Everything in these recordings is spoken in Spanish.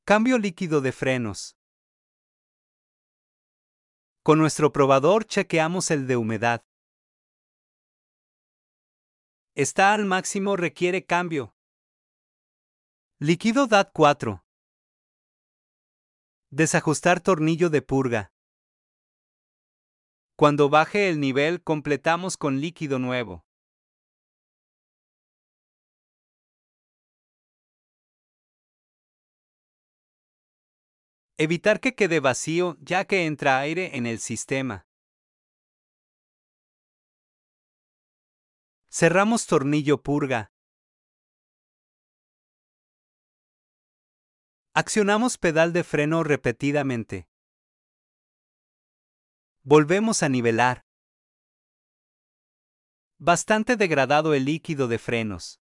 Cambio líquido de frenos. Con nuestro probador chequeamos el de humedad. Está al máximo, requiere cambio. Líquido DAT 4. Desajustar tornillo de purga. Cuando baje el nivel, completamos con líquido nuevo. Evitar que quede vacío, ya que entra aire en el sistema. Cerramos tornillo purga. Accionamos pedal de freno repetidamente. Volvemos a nivelar. Bastante degradado el líquido de frenos.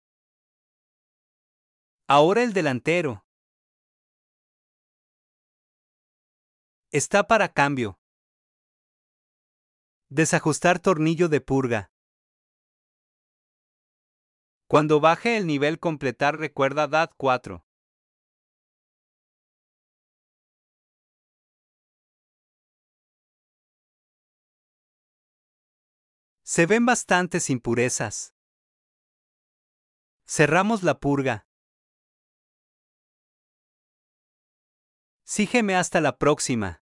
Ahora el delantero. Está para cambio. Desajustar tornillo de purga. Cuando baje el nivel, completar, recuerda DAT 4. Se ven bastantes impurezas. Cerramos la purga. Sígueme hasta la próxima.